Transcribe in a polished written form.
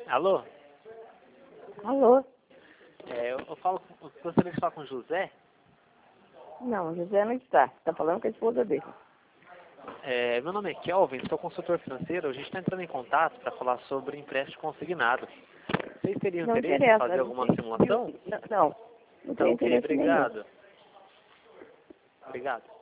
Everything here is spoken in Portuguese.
Alô? Alô? Eu gostaria de falar com o José. Não, o José não está. Está falando com a esposa dele. Meu nome é Kelvin, sou consultor financeiro. A gente está entrando em contato para falar sobre empréstimo consignado. Vocês teriam Não interesse em interessa. fazer alguma simulação? Não Então, tem ok, interesse nenhum. obrigado. Obrigado.